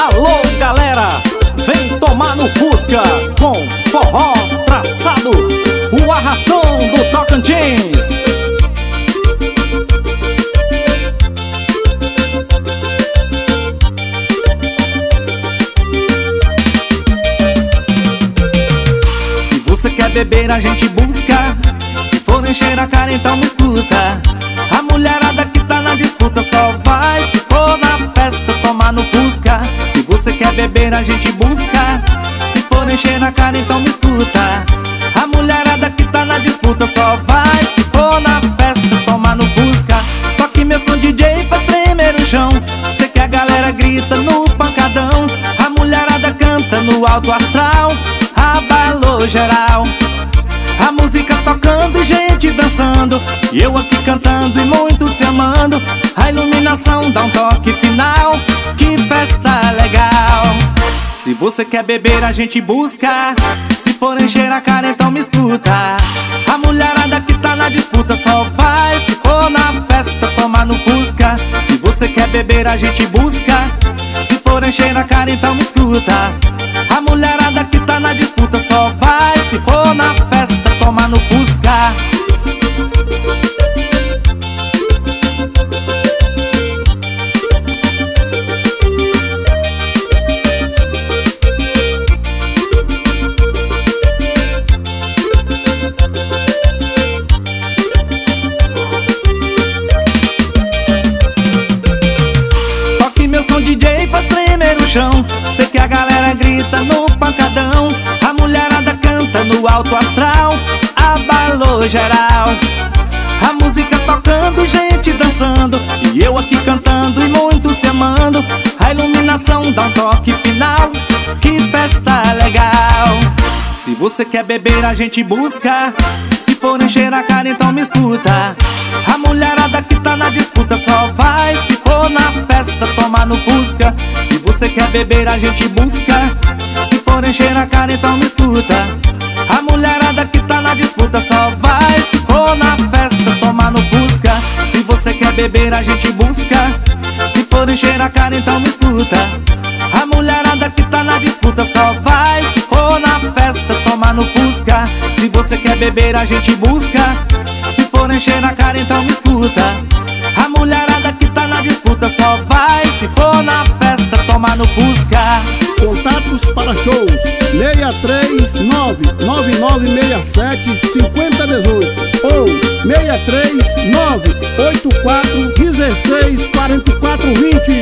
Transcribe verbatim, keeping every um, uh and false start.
Alô galera, vem tomar no Fusca com forró traçado, o arrastão do Tocantins. Se você quer beber a gente busca, se for encher a cara então me escuta. A mulherada que tá na disputa só vai se for na festa tomar no Fusca. Se você quer beber a gente busca, se for encher a cara então me escuta. A mulherada que tá na disputa só vai se for na festa tomar no Fusca. Toque meu som D J, faz tremer o chão. Sei que a galera grita no pancadão, a mulherada canta no alto astral, abalou geral. A música tocando, gente dançando, e eu aqui cantando e muito se amando. A iluminação dá um toque final, que festa legal. Se você quer beber a gente busca, se for encher a cara então me escuta. A mulherada que tá na disputa só vai se for na festa tomar no Fusca. Se você quer beber a gente busca, se for encher a cara então me escuta. A mulherada que tá na disputa só vai se for na festa tomar no Fusca. Toque meu som D J, faz tremer o chão. Sei que a galera grita no pancadão, a mulherada canta no alto astral, abalou geral. A música tocando, gente dançando, e eu aqui cantando e muito se amando. A iluminação dá um toque final, que festa legal. Se você quer beber a gente busca, se for encher a cara então me escuta. A mulherada que tá na disputa só vai se for na festa tomar no Fusca. Se você quer beber a gente busca, se for encher a cara então me escuta. A mulherada que tá na disputa só vai se for na festa tomar no Fusca. Se você quer beber a gente busca, se for encher a cara então me escuta. A mulherada que tá na disputa só vai se for na festa tomar no Fusca. Se você quer beber a gente busca, se for encher a cara então me escuta. A mulherada que tá na disputa só vai se for na festa tomar no Fusca. Contatos para shows seis três nove nove nove seis sete cinco zero um oito ou seis três nove oito quatro um seis quatro quatro dois